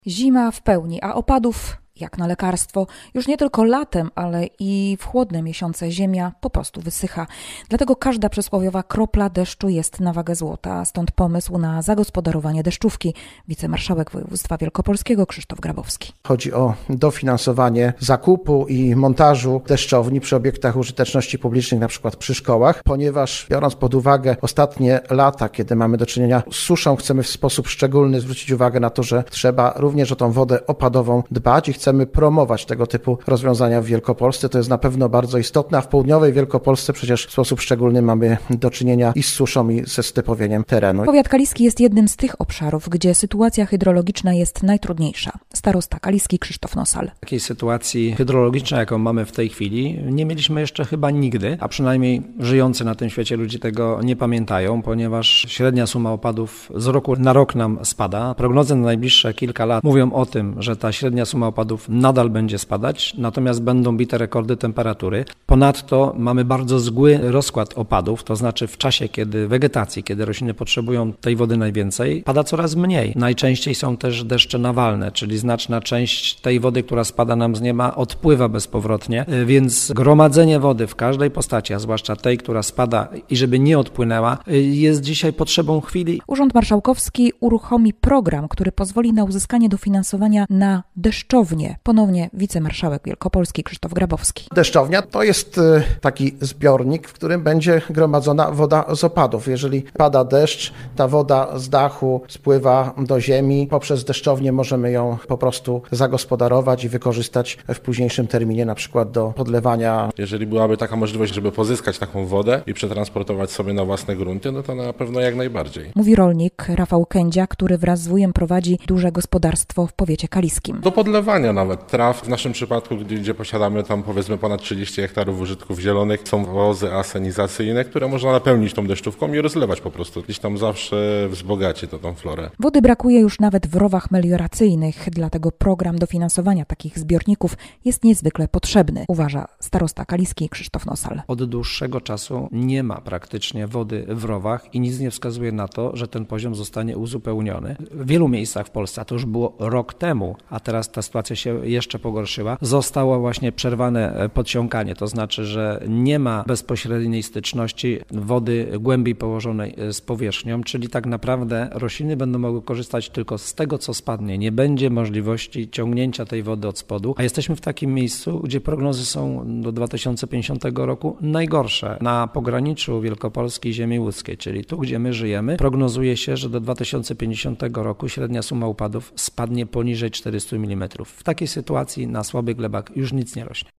Zima w pełni, a opadów jak na lekarstwo. Już nie tylko latem, ale i w chłodne miesiące ziemia po prostu wysycha. Dlatego każda przysłowiowa kropla deszczu jest na wagę złota. Stąd pomysł na zagospodarowanie deszczówki. Wicemarszałek województwa wielkopolskiego Krzysztof Grabowski. Chodzi o dofinansowanie zakupu i montażu deszczowni przy obiektach użyteczności publicznej, na przykład przy szkołach, ponieważ biorąc pod uwagę ostatnie lata, kiedy mamy do czynienia z suszą, chcemy w sposób szczególny zwrócić uwagę na to, że trzeba również o tą wodę opadową dbać i chcemy promować tego typu rozwiązania w Wielkopolsce. To jest na pewno bardzo istotne, a w południowej Wielkopolsce przecież w sposób szczególny mamy do czynienia i z suszą, i ze stypowieniem terenu. Powiat kaliski jest jednym z tych obszarów, gdzie sytuacja hydrologiczna jest najtrudniejsza. Starosta kaliski Krzysztof Nosal. Takiej sytuacji hydrologicznej, jaką mamy w tej chwili, nie mieliśmy jeszcze chyba nigdy, a przynajmniej żyjący na tym świecie ludzie tego nie pamiętają, ponieważ średnia suma opadów z roku na rok nam spada. Prognozy na najbliższe kilka lat mówią o tym, że ta średnia suma opadów nadal będzie spadać, natomiast będą bite rekordy temperatury. Ponadto mamy bardzo zły rozkład opadów, to znaczy w czasie wegetacji, kiedy rośliny potrzebują tej wody najwięcej, pada coraz mniej. Najczęściej są też deszcze nawalne, czyli znaczna część tej wody, która spada nam z nieba, odpływa bezpowrotnie, więc gromadzenie wody w każdej postaci, a zwłaszcza tej, która spada i żeby nie odpłynęła, jest dzisiaj potrzebą chwili. Urząd Marszałkowski uruchomi program, który pozwoli na uzyskanie dofinansowania na deszczownię. Ponownie wicemarszałek wielkopolski Krzysztof Grabowski. Deszczownia to jest taki zbiornik, w którym będzie gromadzona woda z opadów. Jeżeli pada deszcz, ta woda z dachu spływa do ziemi. Poprzez deszczownię możemy ją po prostu zagospodarować i wykorzystać w późniejszym terminie, na przykład do podlewania. Jeżeli byłaby taka możliwość, żeby pozyskać taką wodę i przetransportować sobie na własne grunty, no to na pewno jak najbardziej. Mówi rolnik Rafał Kędzia, który wraz z wujem prowadzi duże gospodarstwo w powiecie kaliskim. Do podlewania nawet traw. W naszym przypadku, gdzie posiadamy tam powiedzmy ponad 30 hektarów użytków zielonych, są wozy asenizacyjne, które można napełnić tą deszczówką i rozlewać po prostu. Gdzieś tam zawsze wzbogaci to tą florę. Wody brakuje już nawet w rowach melioracyjnych, dlatego program dofinansowania takich zbiorników jest niezwykle potrzebny, uważa starosta kaliski Krzysztof Nosal. Od dłuższego czasu nie ma praktycznie wody w rowach i nic nie wskazuje na to, że ten poziom zostanie uzupełniony. W wielu miejscach w Polsce, a to już było rok temu, a teraz ta sytuacja się jeszcze pogorszyła, zostało właśnie przerwane podsiąkanie, to znaczy, że nie ma bezpośredniej styczności wody głębiej położonej z powierzchnią, czyli tak naprawdę rośliny będą mogły korzystać tylko z tego, co spadnie. Nie będzie możliwości ciągnięcia tej wody od spodu, a jesteśmy w takim miejscu, gdzie prognozy są do 2050 roku najgorsze. Na pograniczu Wielkopolski i ziemi łódzkiej, czyli tu, gdzie my żyjemy, prognozuje się, że do 2050 roku średnia suma upadów spadnie poniżej 400 mm. W takiej sytuacji na słabych glebach już nic nie rośnie.